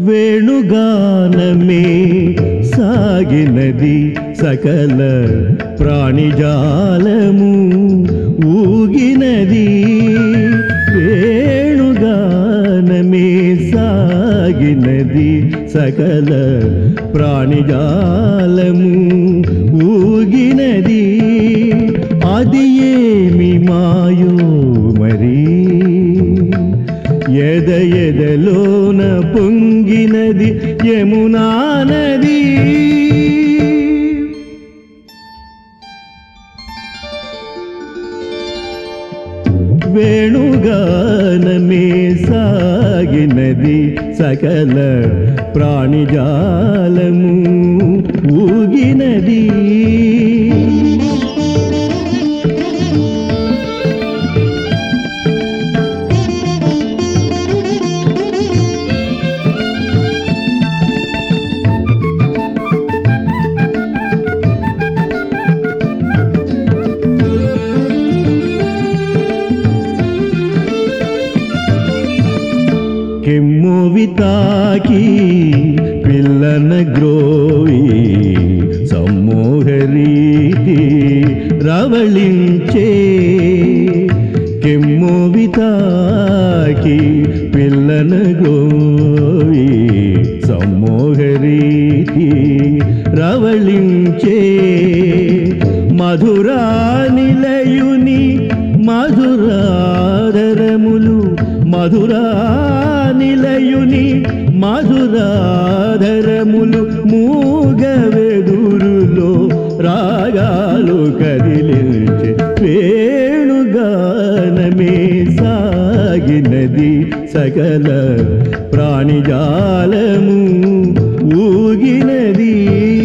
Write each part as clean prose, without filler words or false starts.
వేణుగానమే సాగినది సకల ప్రాణిజాలము ఊగినది వేణుగానమే సాగినది సకల ప్రాణిజాలము ఊగినది అది ఏమి మాయో మరి ఎద ఎదలోన పొంగినది యమునా నది వేణుగానమే సాగినది సకల ప్రాణిజాలము ఊగినది ಕೆಮ್ಮುವಿ ತಾಕಿ ಪಿಲ್ಲನ ಗ್ರೋವಿ ಸಮ್ಮೋಹ ರೀತಿ ರವಳಿಂಚೆ ಕೆಮ್ಮುವಿ ತಾಕಿ ಪಿಲ್ಲನ ಗ್ರೋವಿ ಸಮ್ಮೋಹ ರೀತಿ ರವಳಿಂಚೆ మధురా నిలయుని మధురాధరములు మధురా నిలయుని మధురాధరములు మూగవెదురులో రాగాలు కదిలించే వేణుగానమే సాగినది సకల ప్రాణిజాలము ఊగినది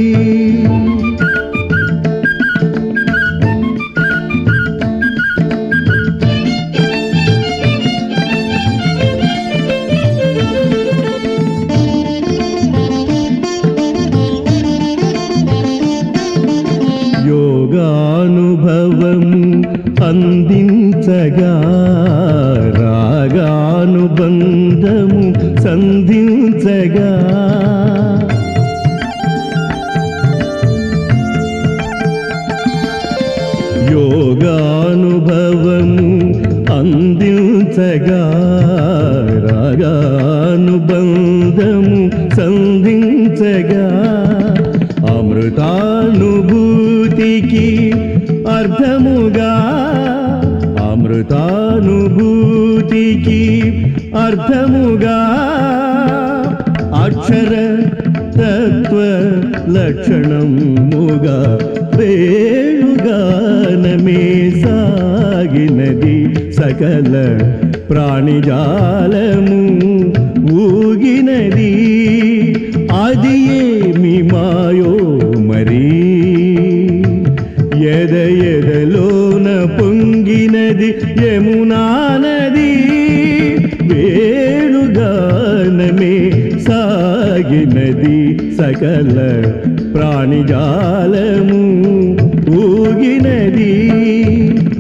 యోగానుభవము అందించగా రాగానుబంధము సంధించగా యోగానుభవము అందించగా రాగానుబంధము సంధించగా అమృతానుభూతికి అర్థముగా అమృతానుభూతికి అర్థముగా అక్షర తత్వ లక్షణముగా వేణుగానమే సాగినది సకల ప్రాణిజాలము ఊగినది అది ఏమి మాయో మరి ఎద ఎదలోన పొంగినది యమునా నది వేణుగానమే సాగినది సకల ప్రాణిజాలము ఊగినది